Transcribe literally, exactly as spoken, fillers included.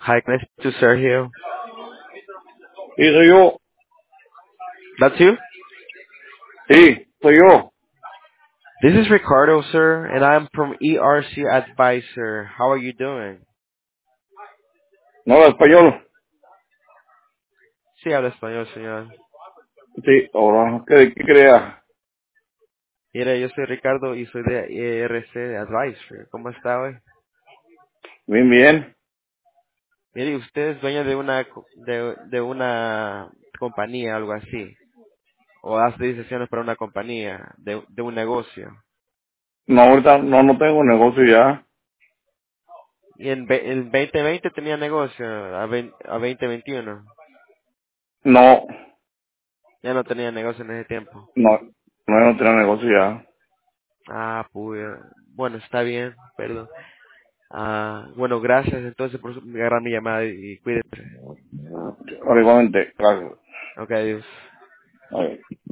Hi, can I speak to Sergio? Sí, soy yo. That's you? Sí, soy yo. This is Ricardo, sir, and I'm from E R C Advisor. How are you doing? No hablo español. Sí, habla español, señor. Sí, ahora, ¿qué, qué crea? Mire, yo soy Ricardo y soy de E R C Advisor. ¿Cómo está hoy? Bien, bien. Mire, usted es dueño de una co- de, de una compañía, algo así, o hace decisiones para una compañía, de, de un negocio. No, ahorita no, no tengo negocio ya. Y en, ve- en veinte veinte tenía negocio, a, vein- a veinte veintiuno. No, Ya no tenía negocio en ese tiempo. no, no, no tengo negocio ya. Ah, pues, bueno, está bien, perdón. Ah, bueno, gracias entonces por su- agarrar mi llamada y cuídate. Ahora igualmente, gracias. Ok, adiós. A ver.